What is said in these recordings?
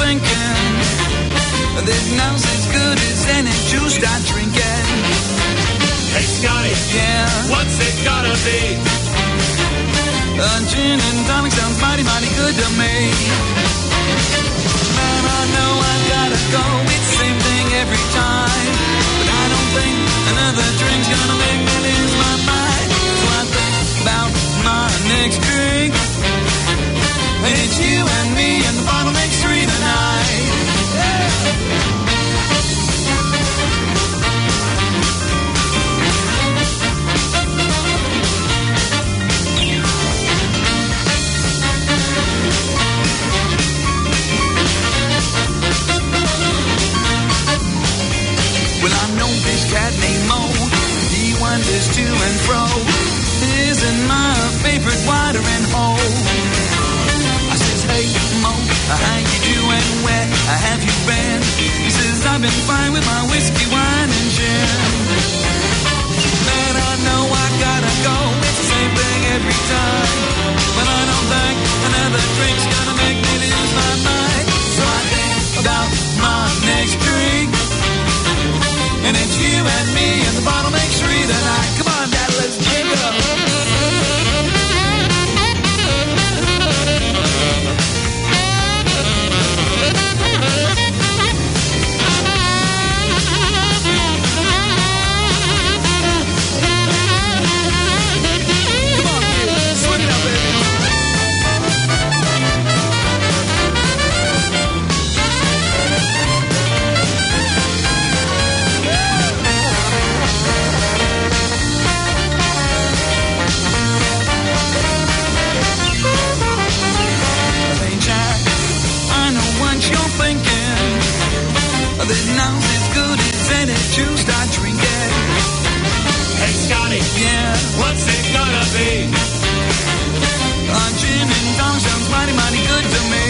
thinking that now's as good as any juice start drinking. Hey Scotty, yeah, what's it gonna be? Gin and tonic sounds mighty, mighty good to me. Man, I know I gotta go, it's the same thing every time. But I don't think another drink's gonna make me lose my mind. So I think about my next drink. And it's you and me and the bottle makes three tonight. Yeah. Well, I know this cat named Mo. He wanders to and fro. Isn't my favorite watering hole. I says, hey Mo, how you doing? Where have you been? He says, I've been fine with my whiskey, wine, and gin. Man, I know I gotta go. It's the same thing every time. But I don't think another drink's gonna make me lose my mind. So I think about my next drink. And it's you and me, and the bottle makes three tonight. Come on, Dad, let's drink up. Come on, kids, swing it up, baby. You're thinking that now's as good as any juice start drinking. Hey Scotty, yeah, what's it gonna be? Gin and tonic sounds mighty, mighty good to me.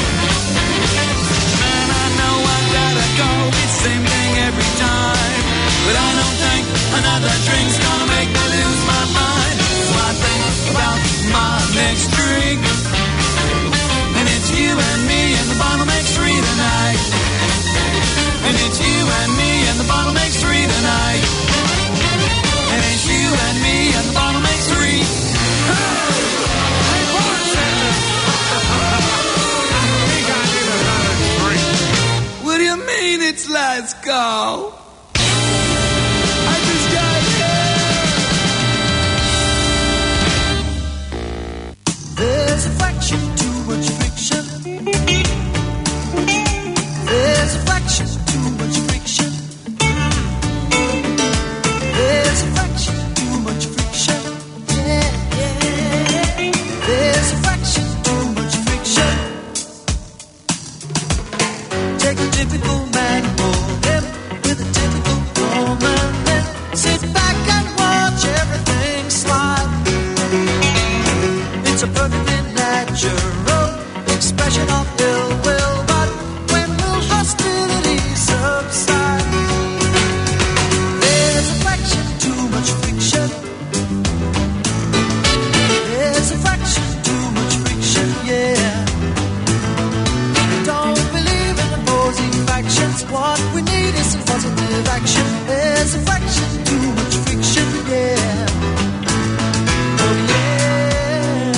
Man, I know I gotta go, it's the same thing every time. But I don't think another drink's gonna make me lose my mind. So I think about my next drink. And it's you and me, and the bottle makes three tonight. And it's you and me, and the bottle makes three tonight. And it's you and me, and the bottle makes three. Hey, bartender! We got you another drink. What do you mean it's last call? I just got here. There's a fraction too much friction. There's a fraction too much friction. There's a fraction too much friction. Yeah, yeah. There's a fraction too much friction. Take a typical man, hold him with a typical woman, then sit back and watch everything slide. It's a perfectly natural expression of ill will, but when will hostility subside? There's a fraction too much friction. There's a fraction too much friction, yeah. Don't believe in opposing factions. What we need is some positive action. There's a fraction too much friction, yeah. Oh yeah.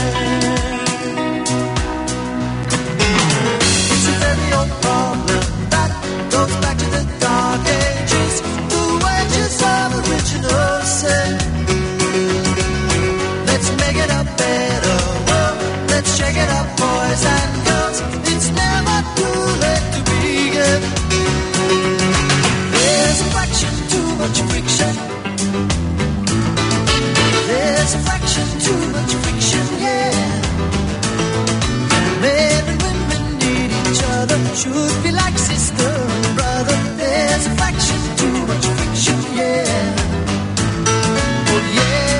It's a very old problem that goes back to the dark ages. The wages of original sin. Let's make it a better world. Let's shake it up, boys and girls. It's never too late to begin. There's a fraction too much friction. There's a fraction too much friction, yeah. Men and women need each other. Should be like sister and brother. There's a fraction too much friction, yeah. Oh yeah.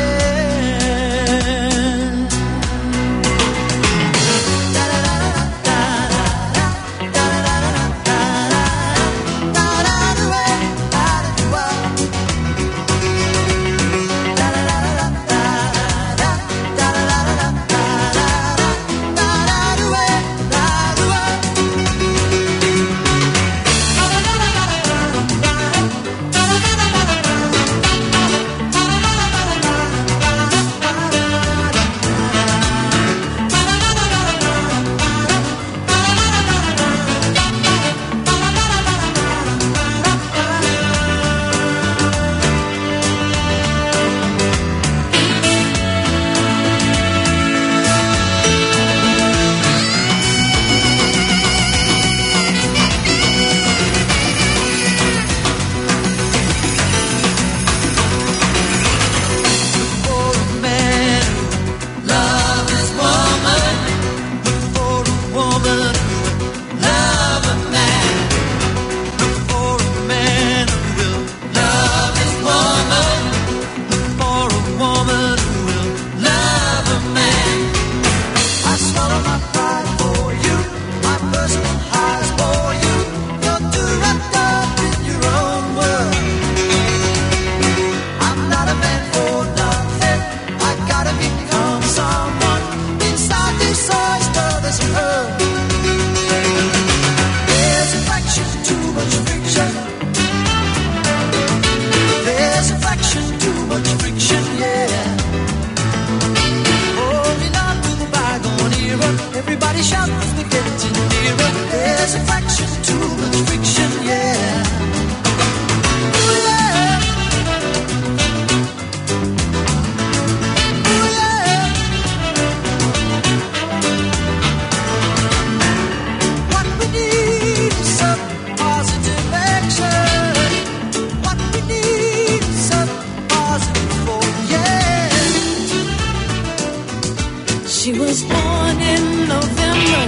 was born in November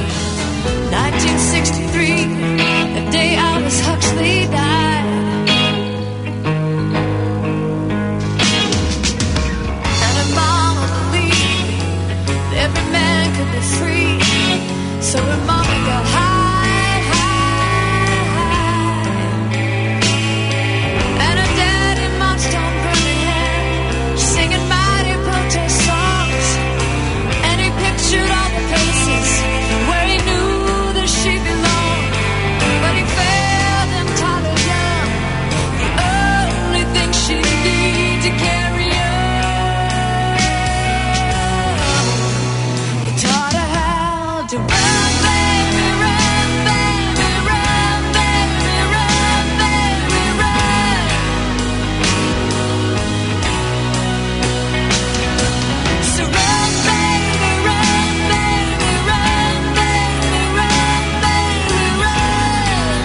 1963, the day Aldous Huxley died. And her mama believed that every man could be free, so her mama got high, high, high. And her daddy marched on Birmingham, singing mighty protest songs, and he pictured all the places where he knew that she belonged, but he failed entirely young. The only thing she needed to carry on, he taught her how to run, baby, run, baby, run, baby, run, baby, run. So run, baby, run, baby, run, baby, run, baby, run.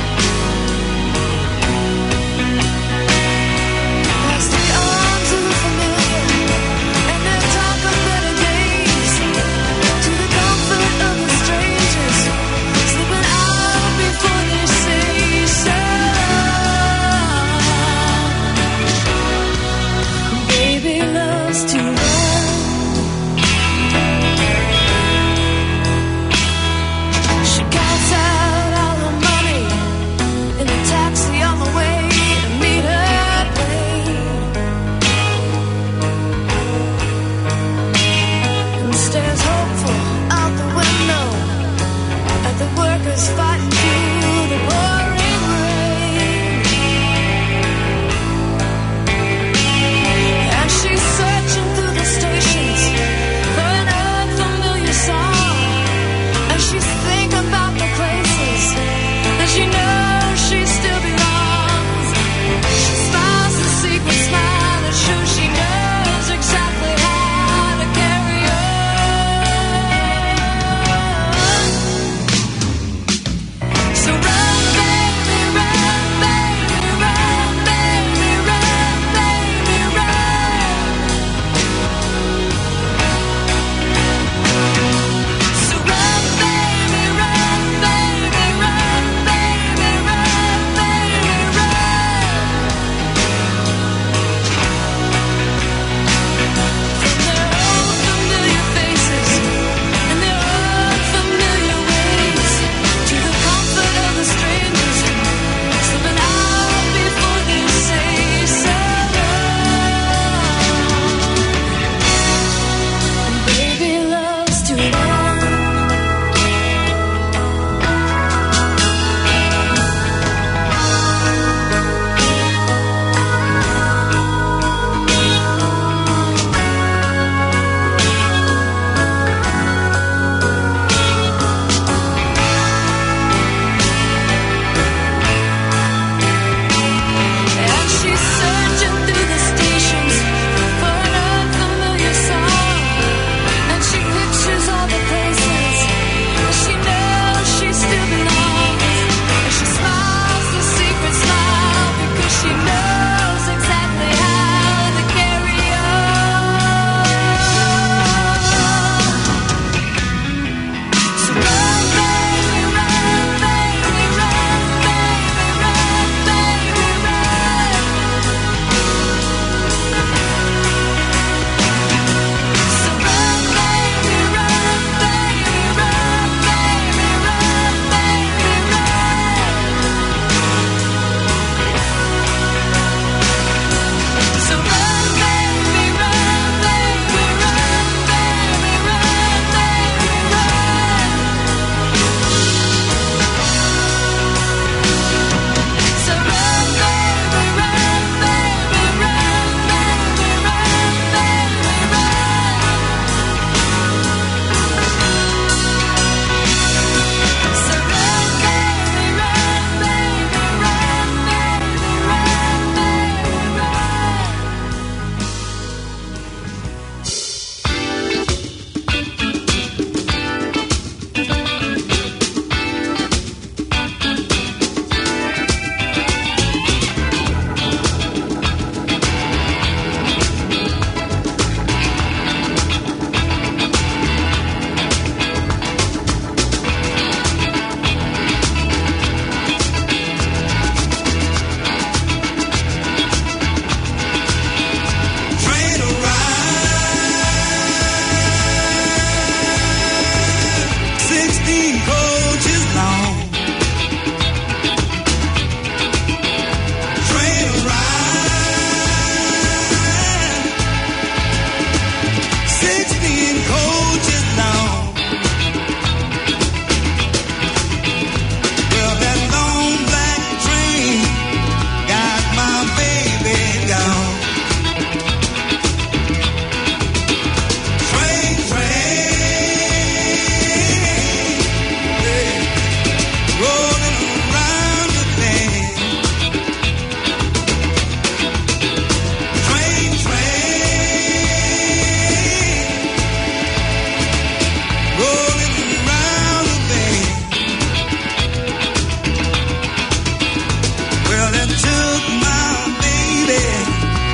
Plastic arms of the familiar, and they'll talk of better days, to the comfort of the strangers, slipping out before they say so. Baby loves to run. She counts out all her money in a taxi on the way to meet her plane, and stares hopeful out the window at the workers fighting through the pouring rain. And she's searching through the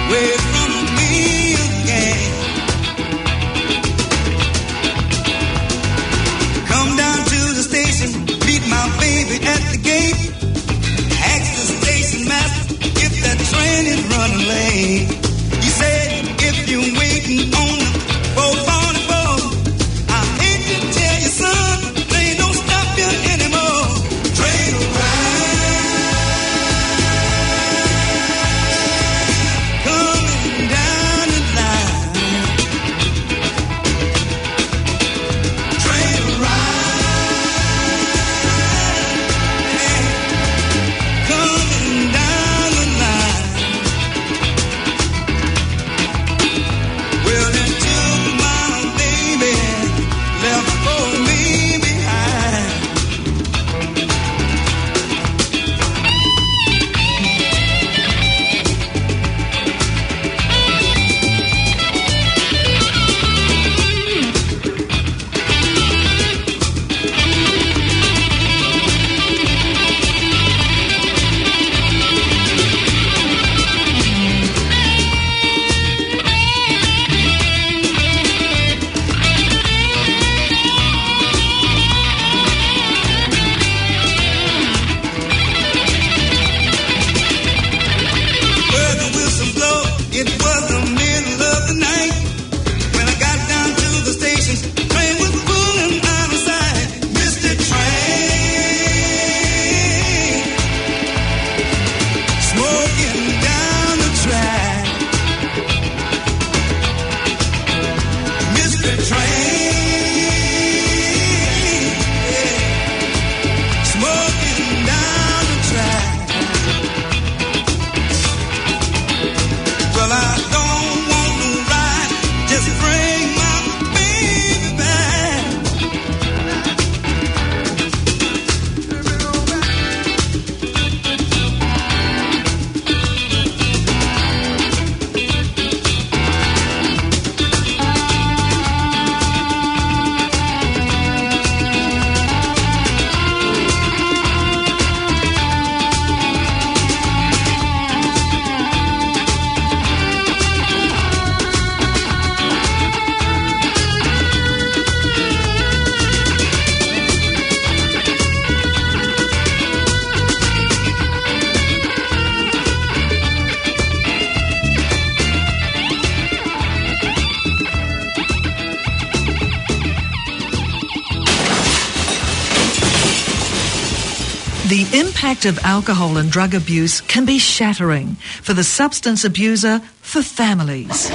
away from me again. Come down to the station, meet my baby at the gate. Ask the station master if that train is running late. He said, if you're waiting on the 444, I hate to tell you, son, they don't stop you anymore. Train ride, coming down the line. Train ride, coming down the line. Well, it took my baby, left for me behind. Well, the whistle blow, it was the middle of the night. When I got down to the station, train was pulling out of sight. Mr. Train, smoking down the track. Mr. Train, yeah, smoking down the track. Well, I don't want to ride, just bring my baby back. The impact of alcohol and drug abuse can be shattering for the substance abuser, for families.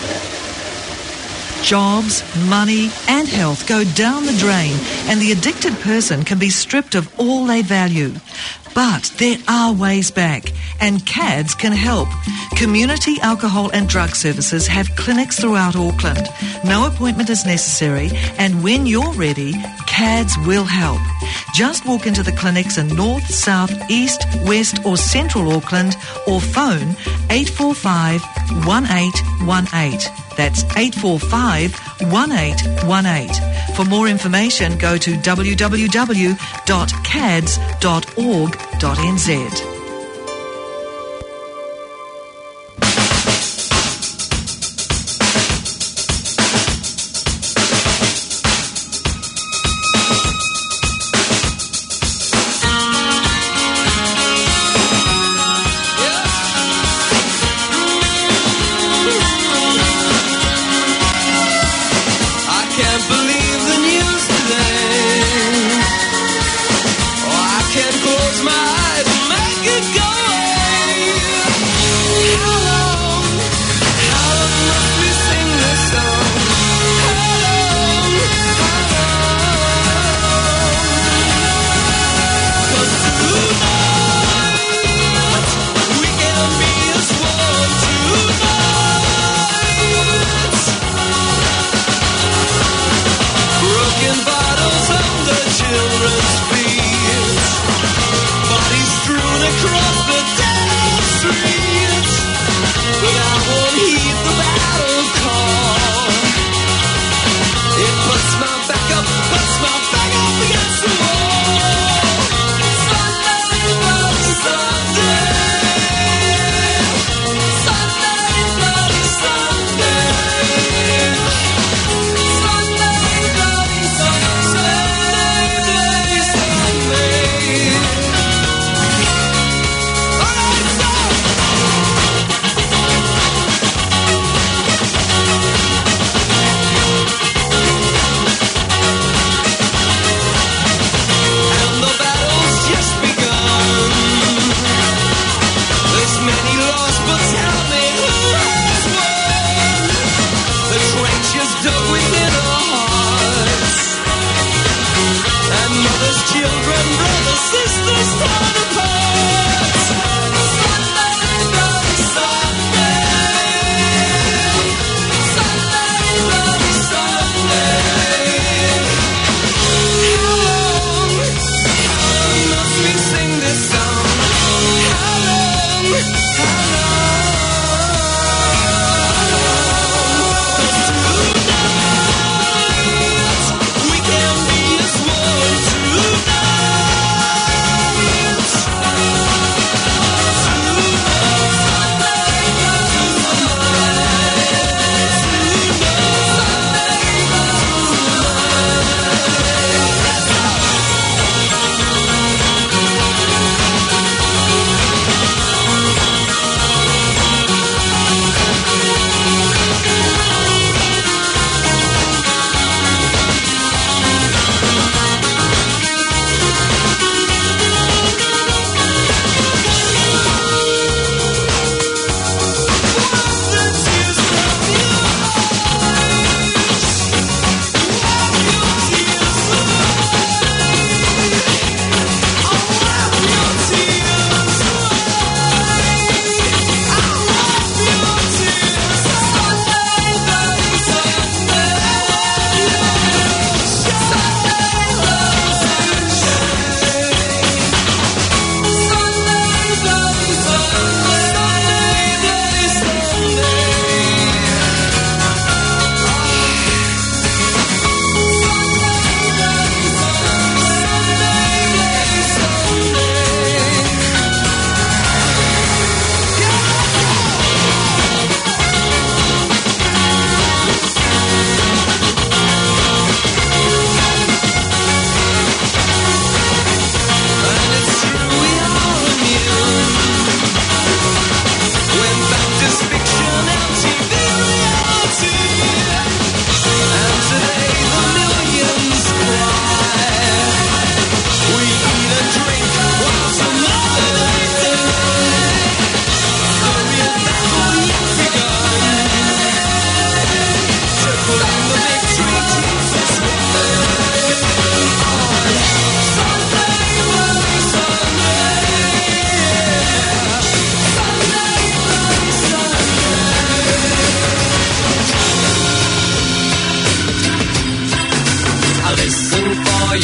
Jobs, money and health go down the drain and the addicted person can be stripped of all they value. But there are ways back and CADS can help. Community Alcohol and Drug Services have clinics throughout Auckland. No appointment is necessary and when you're ready, CADS will help. Just walk into the clinics in North, South, East, West or Central Auckland or phone 845 1818. That's 845-1818. For more information, go to www.cads.org.nz. Close my eyes and make it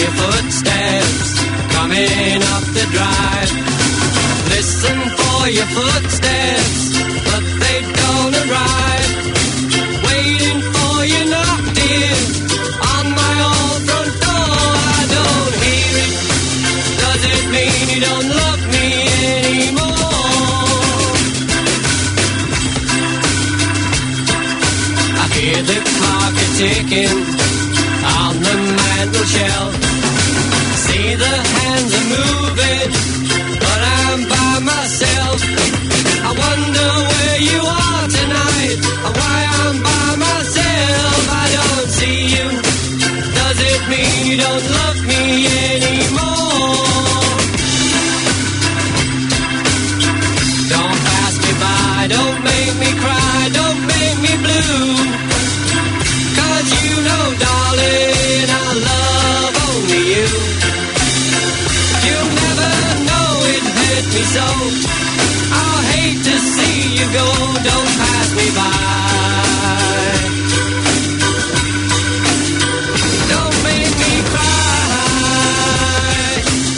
your footsteps coming up the drive. Listen for your footsteps, but they don't arrive. Waiting for you knocked in on my old front door. I don't hear it. Does it mean you don't love me anymore? I hear the clock a-ticking on the mantel shelf. See the hands are moving, but I'm by myself. I wonder where you are tonight, or why I'm by myself. I don't see you. Does it mean you don't love me anymore? Don't pass me by, don't make me cry, don't make me blue. 'Cause you know, darling, I love only you. You'll never know it hurt me so. I'll hate to see you go, don't pass me by. Don't make me cry.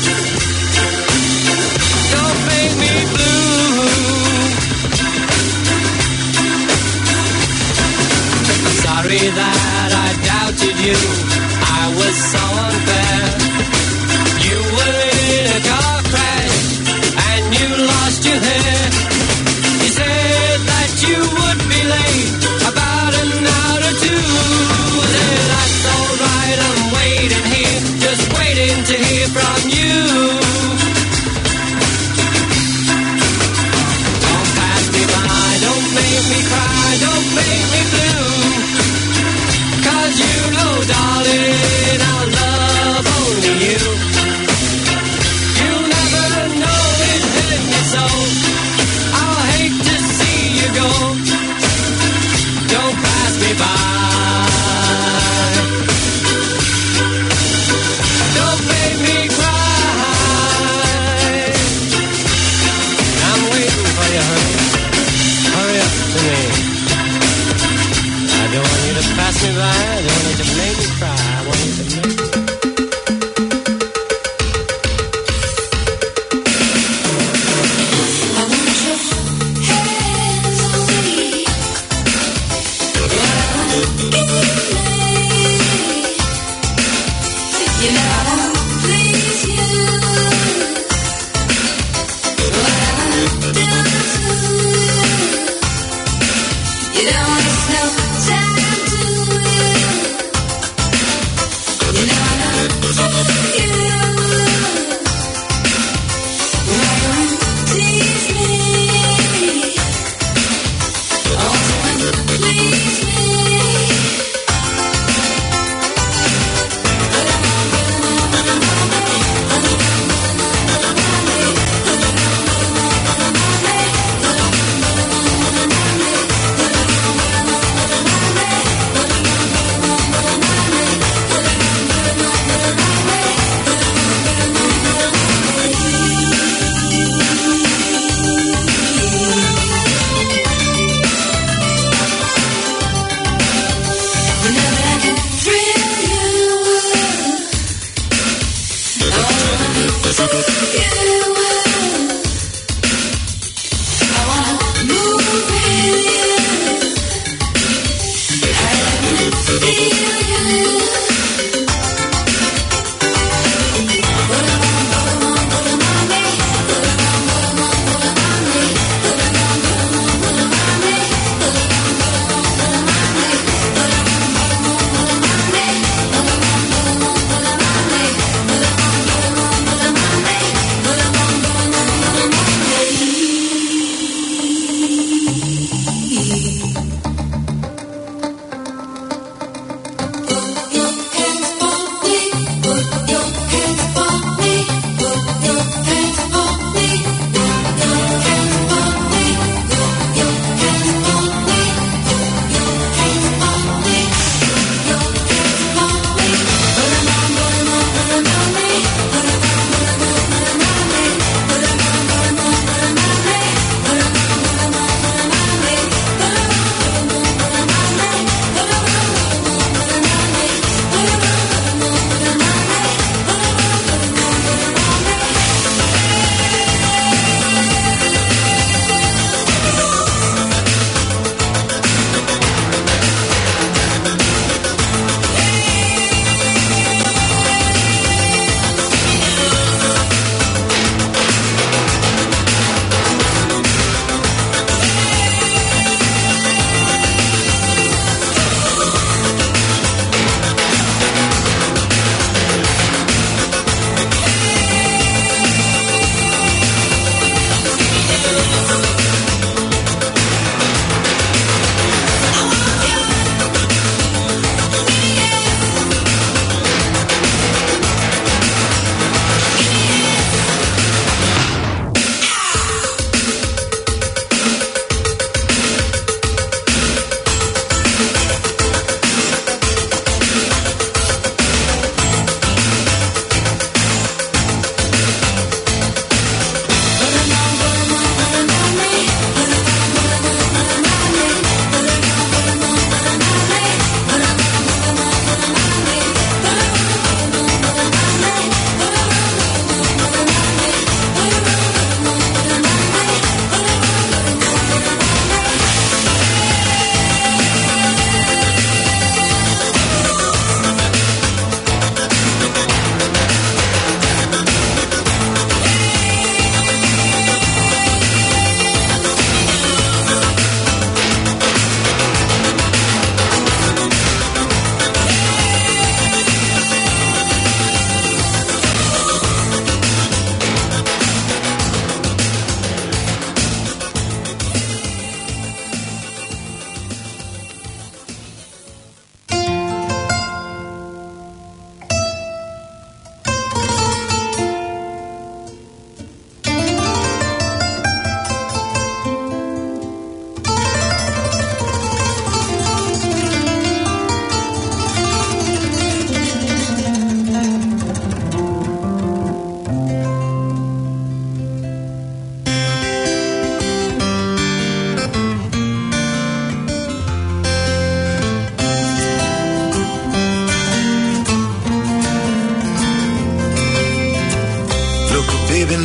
Don't make me blue. I'm sorry that I doubted you. I was so unfair. You were in a car crash and you lost your hair. You said that you would be late about an hour or two. I said, that's alright, I'm waiting here, just waiting to hear from you. Don't pass me by, don't make me cry, don't make me blue. 'Cause you know, darling, I love only you. You'll never know it hurt me so. I'll hate to see you go. Don't pass me by. Don't make me cry. I'm waiting for you, honey. Hurry up to me. I don't want you to pass me by. I don't want you to make me cry. I want you to make me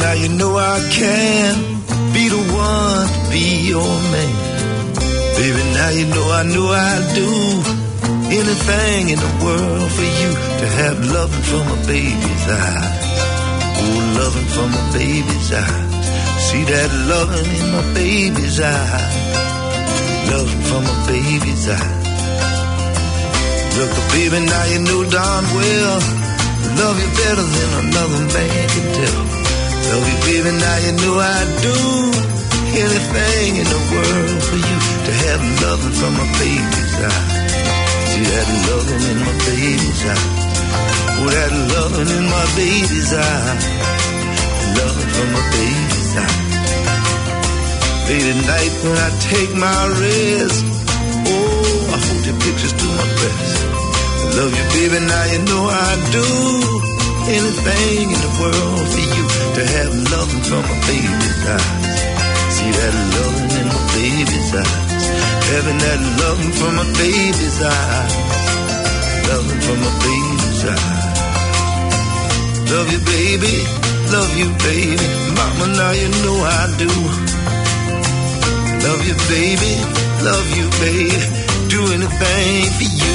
now you know I can be the one to be your man. Baby, now you know I'd do anything in the world for you to have loving from a baby's eyes. Oh, loving from a baby's eyes. See that loving in my baby's eyes. Loving from a baby's eyes. Look, baby, now you know darn well love you better than another man can tell. Love you, baby, now you know I'd do anything in the world for you to have loving from a baby's eyes. See that loving in my baby's eyes. Oh, that loving in my baby's eyes. Loving from my baby's eyes. Late at night when I take my rest, oh, I hold your pictures to my breast. I love you, baby, now you know I'd do anything in the world for you to have loving from my baby's eyes. See that loving in my baby's eyes. Having that loving from my baby's eyes. Loving from my baby's eyes. Love you, baby. Love you, baby. Mama, now you know I do. Love you, baby. Love you, baby. Do anything for you.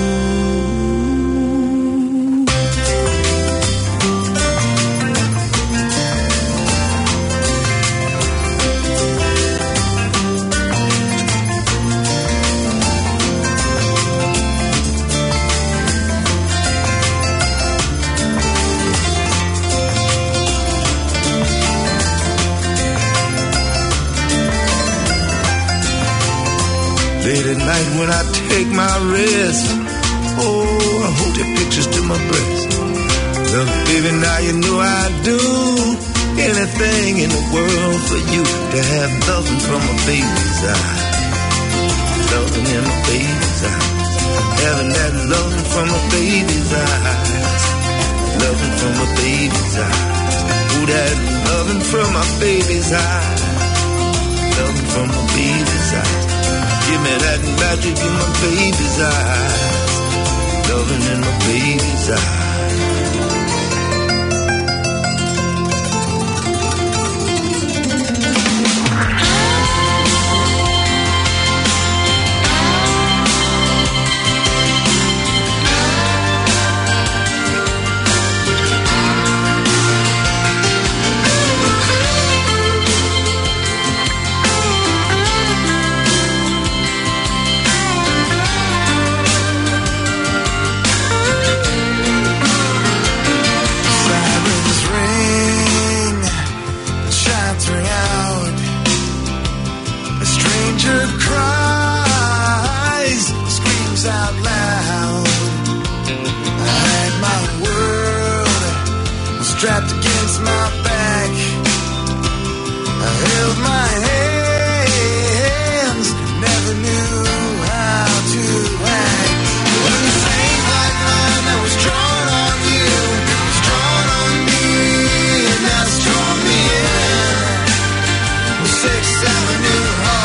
Late at night when I take my rest, oh, I hold your pictures to my breast. Love, baby, now you know I'd do anything in the world for you to have loving from a baby's eyes. Loving in my baby's eyes. Having that loving from a baby's eyes. Loving from a baby's eyes. Oh, that loving from my baby's eyes. Loving from my baby's eyes. Give me that magic in my baby's eyes. Loving in my baby's eyes. Strapped against my back, I held my hands, never knew how to act. When the same black line that was drawn on you was drawn on me, and that's drawn me in. With 6th Avenue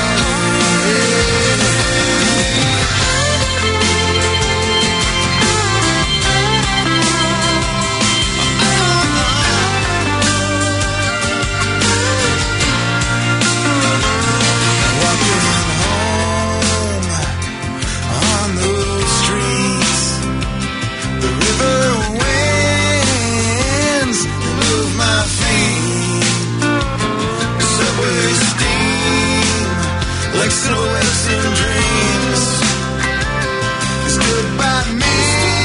silhouettes and dreams. It's goodbye me,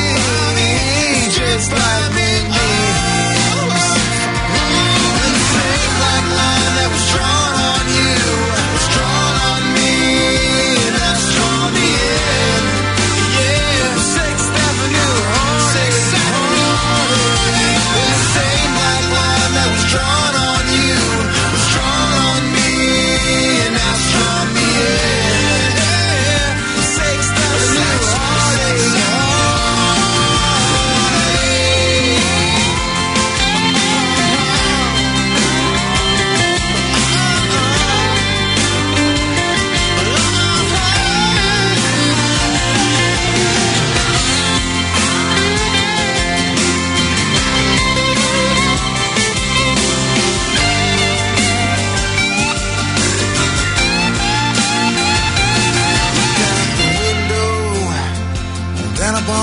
just like memories. And the same black line that was drawn on you was drawn on me, and that's drawn me in. Yeah, 6th Avenue, 6th Avenue. And the same black line that was drawn on you was drawn on me, and that's drawn me in.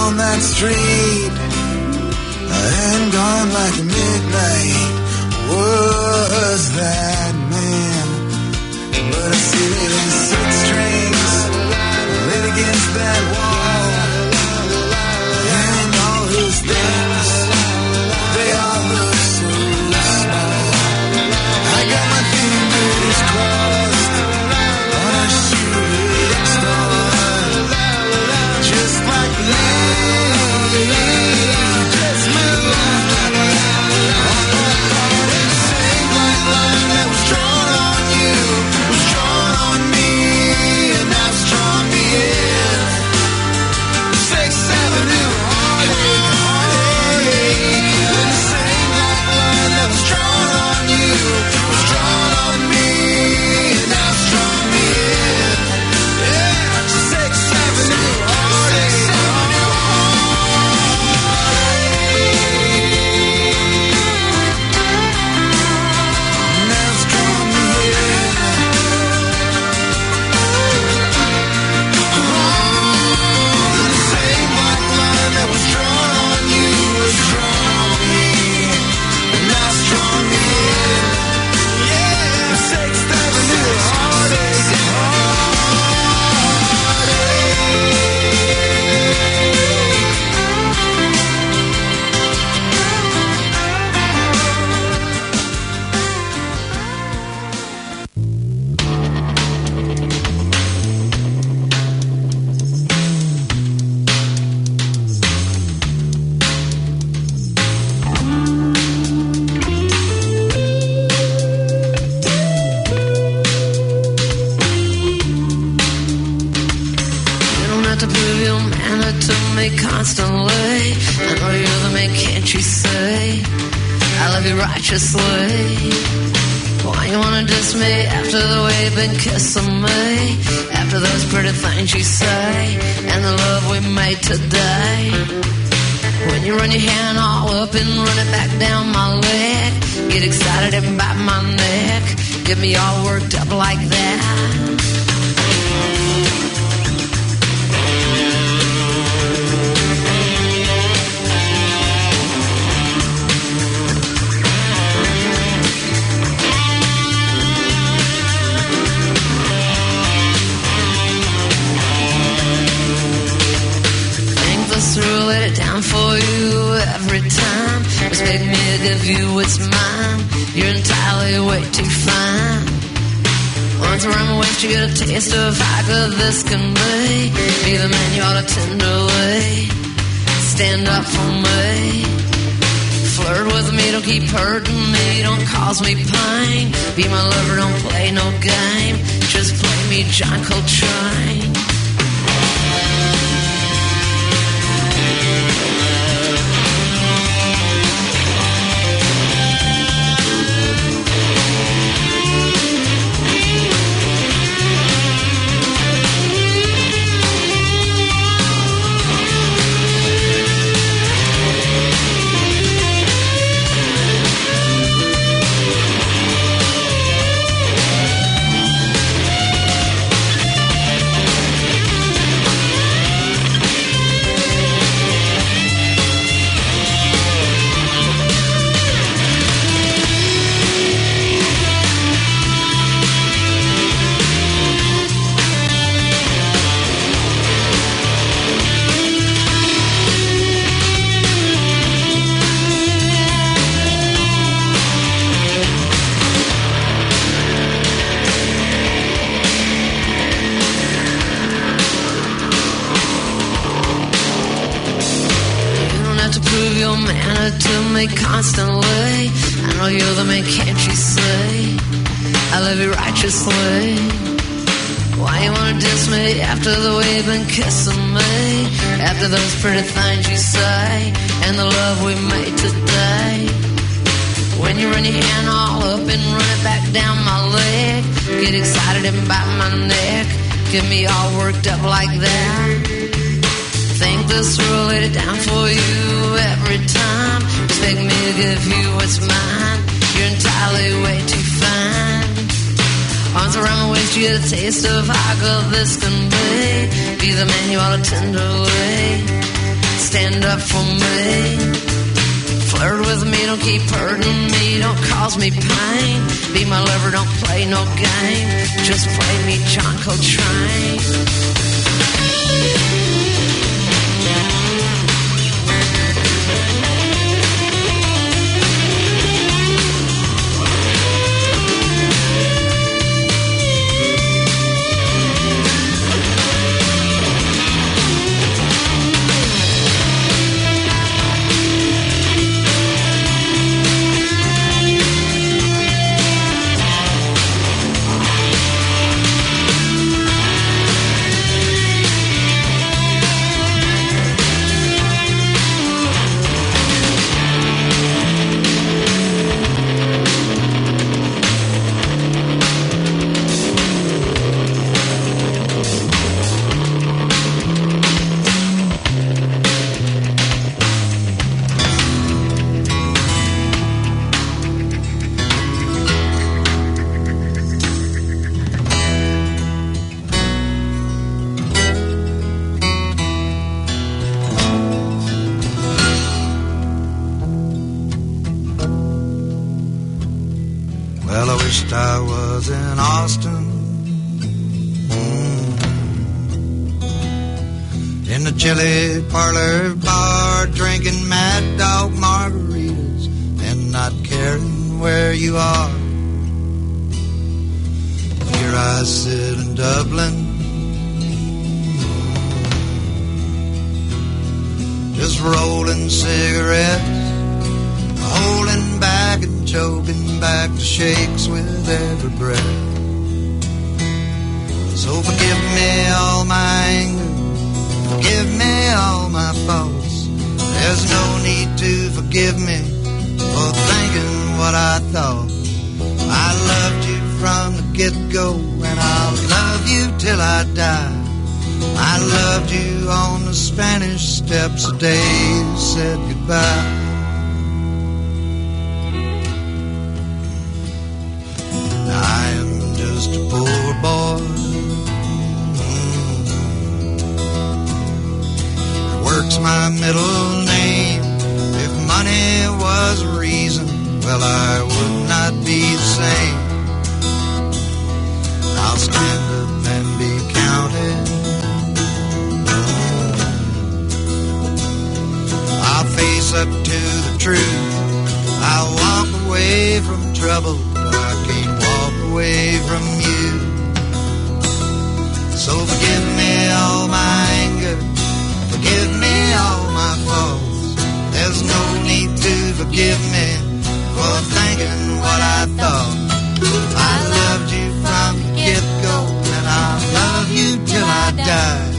on that street and gone like midnight was that man. But I see these 6 strings laid against that wall, and all those things, they all look so small. I got my fingers crossed on a shooting star, just like Lily just moved on a same black line that was drawn on you, was drawn on me, and now it's drawn me in. 6th Avenue heartache, heartache. And the same black line that was drawn on you, was drawn on me, and now it's drawn me in. Yeah, 6th Avenue heartache, 6th Avenue heartache. Now it's drawn me in. The same black line that was drawn on you was drawn on me, and now it's drawn me in. Yeah, 6th Avenue heartache, You don't have to prove your manner to me constantly. I know you're the man, can't you say? I love you righteously. Why you wanna diss me after the way you've been kissing me? After those pretty things you say and the love we made today. When you run your hand all up and run it back down my leg, get excited and bite my neck, get me all worked up like that. Think this through, let it down for you every time. Expect me to give you what's mine. You're entirely way too fine. Once around my waist, you get a taste of how good this can be. Be the man you ought to tenderly stand up for me. Flirt with me, don't keep hurting me, don't cause me pain. Be my lover, don't play no game, just play me John Coltrane. To me constantly. I know you're the man, can't you say? I love you righteously. Why you wanna diss me after the way you've been kissing me? After those pretty things you say and the love we made today. When you run your hand all up and run it back down my leg, get excited and bite my neck, get me all worked up like that. Think this through, lay it down for you every time. Expect me to give you what's mine. You're entirely way too fine. Arms around my waist, you get a taste of how good this can be. Be the man you ought to tenderly stand up for me. Flirt with me, don't keep hurting me, don't cause me pain. Be my lover, don't play no game. Just play me John Coltrane. Well, I wished I was in Austin, in the chili parlor bar, drinking Mad Dog margaritas and not caring where you are. Here I sit in Dublin, just rolling cigarettes, holding back and choking back the shakes with every breath. So forgive me all my anger, forgive me all my faults. There's no need to forgive me for thinking what I thought. I loved you from the get-go, and I'll love you till I die. I loved you on the Spanish Steps the day you said goodbye. I am just a poor boy that works my middle name. If money was a reason, well, I would not be the same. I'll stand up and be counted. I'll face up to the truth. I'll walk away from trouble, but I can't walk away from you. So forgive me all my anger, forgive me all my faults. There's no need to forgive me for thinking what I thought. I loved you from the get-go, and I'll love you till I die.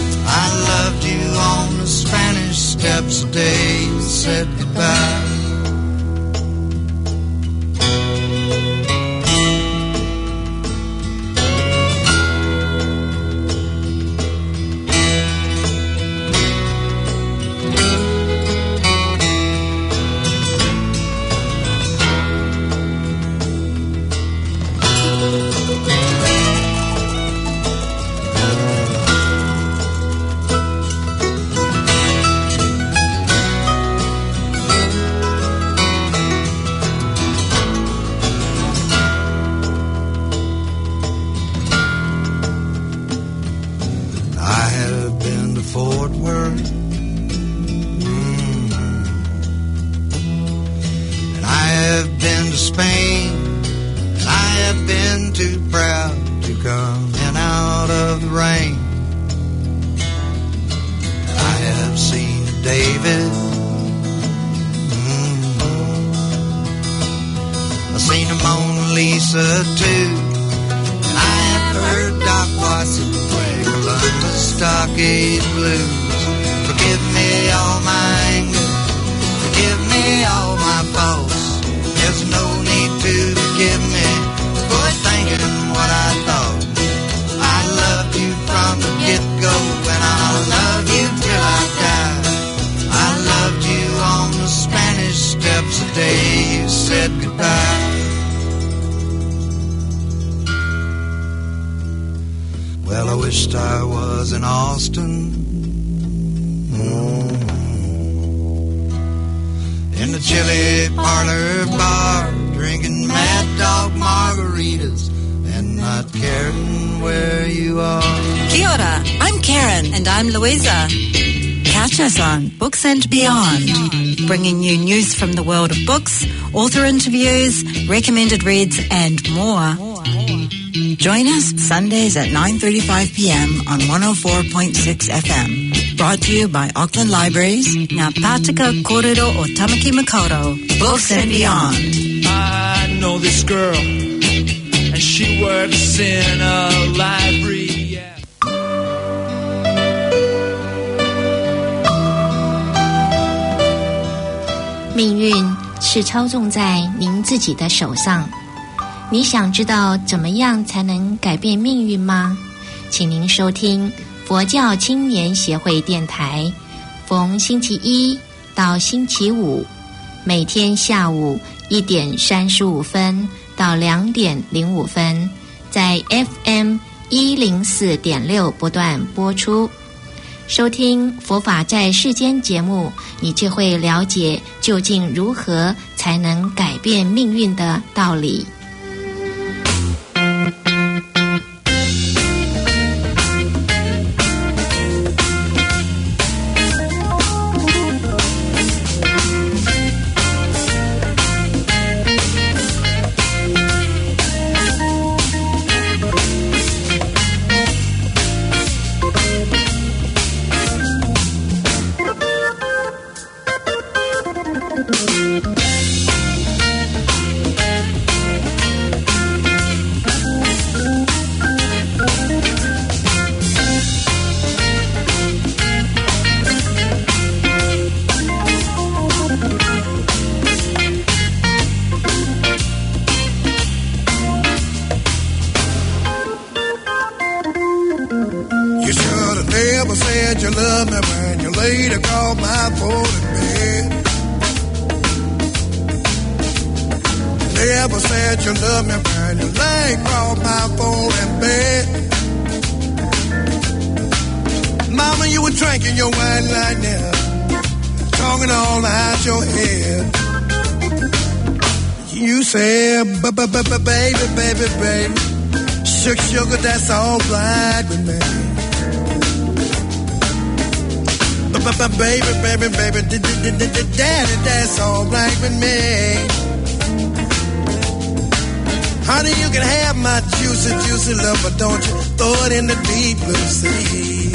I loved you on the Spanish Steps the day you said goodbye. Well, I wished I was in Austin, the chili parlor bar, drinking Mad Dog margaritas and not caring where you are. Kia ora, I'm Karen. And I'm Louisa. Catch us on Books and Beyond, bringing you news from the world of books, author interviews, recommended reads, and more. Join us Sundays at 9:35 p.m. on 104.6 FM. Brought to you by Auckland Libraries, Ngā Pātika Kōrero o Tamaki Makaurau. Books and Beyond. I know this girl, and she works in a library. Yeah. 命运是操纵在您自己的手上。你想知道怎么样才能改变命运吗？请您收听佛教青年协会电台，逢星期一到星期五，每天下午1点35分到2点05分，在 FM 104.6不断播出。收听佛法在世间节目，你就会了解究竟如何才能改变命运的道理。 Baby, sugar, that's all right with me. Baby, daddy, that's all right with me. Honey, you can have my juicy love, but don't you throw it in the deep blue sea.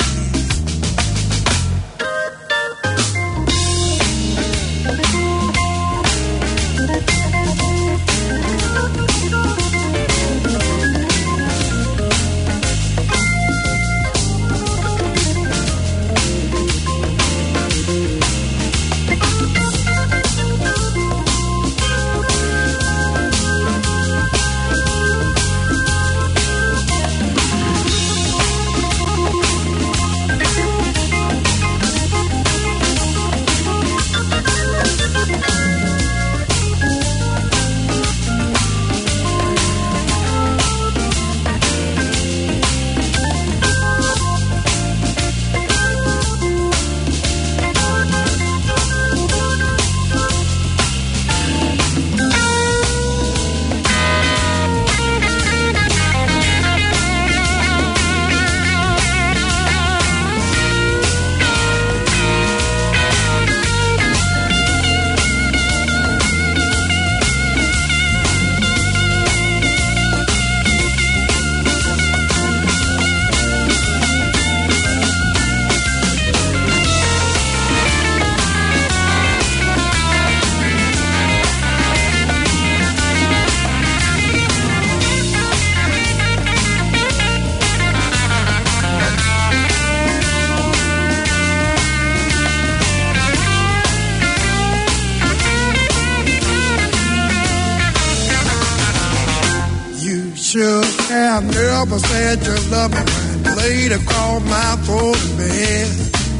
I never said you love me when you laid across my folding bed.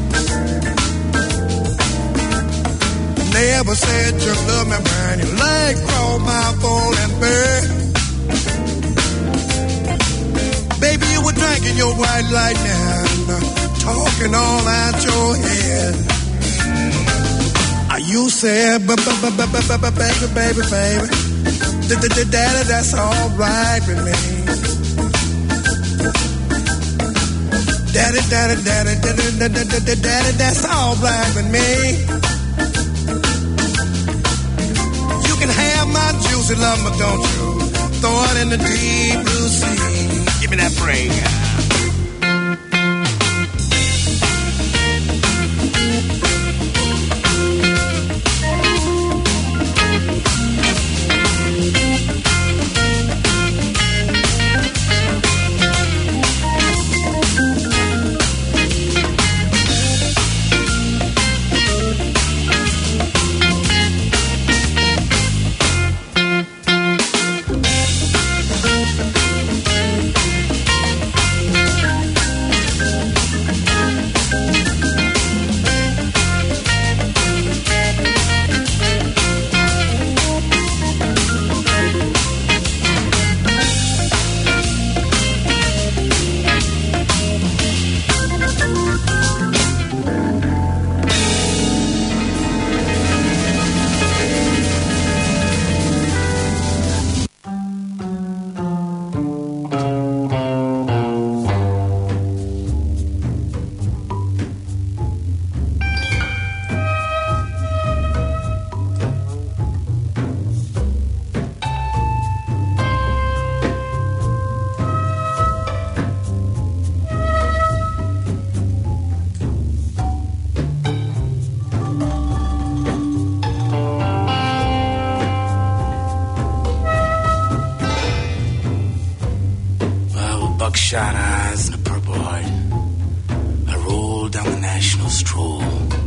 Never said you love me when you laid across my folding bed. Baby, you were drinking your white lightning, talking all out your head. You said, baby, daddy, that's all right with me. Daddy, that's all right with me. You can have my juicy love, but don't you throw it in the deep blue sea. Give me that break. Buckshot eyes and a purple heart, I rolled down the National Stroll.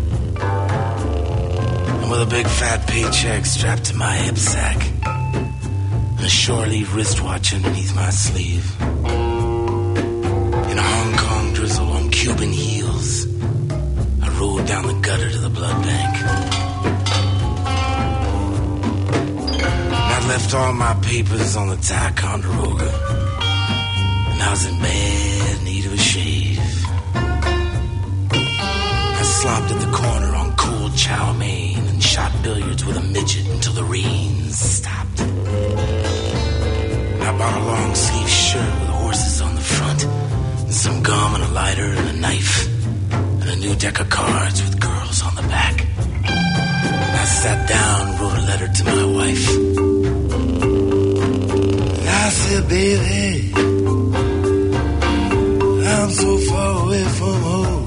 And with a big fat paycheck strapped to my hip sack, and a shore leave wristwatch underneath my sleeve, in a Hong Kong drizzle on Cuban heels, I rolled down the gutter to the blood bank. And I left all my papers on the Ticonderoga. I was in bad need of a shave. I slopped at the corner on cold chow mein and shot billiards with a midget until the rains stopped. I bought a long sleeve shirt with horses on the front, and some gum and a lighter and a knife, and a new deck of cards with girls on the back. And I sat down and wrote a letter to my wife. And I said, baby, I'm so far away from home.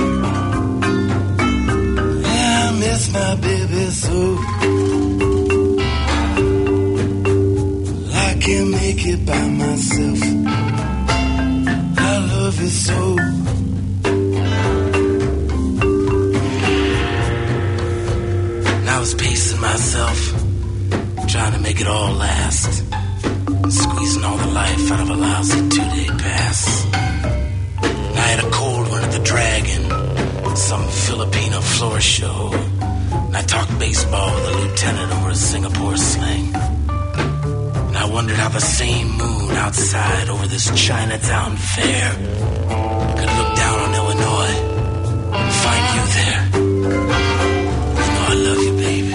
Yeah, I miss my baby so. I can't make it by myself. I love you so. And I was pacing myself, trying to make it all last, squeezing all the life out of a lousy 2-day pass. I had a cold one at the Dragon, some Filipino floor show. And I talked baseball with a lieutenant over a Singapore sling. And I wondered how the same moon outside over this Chinatown fair could look down on Illinois and find you there. You know I love you, baby.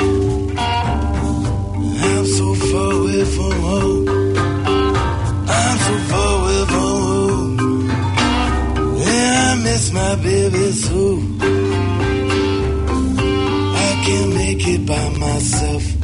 I'm so far away from home. I'm so far away from home. I miss my baby so. I can't make it by myself.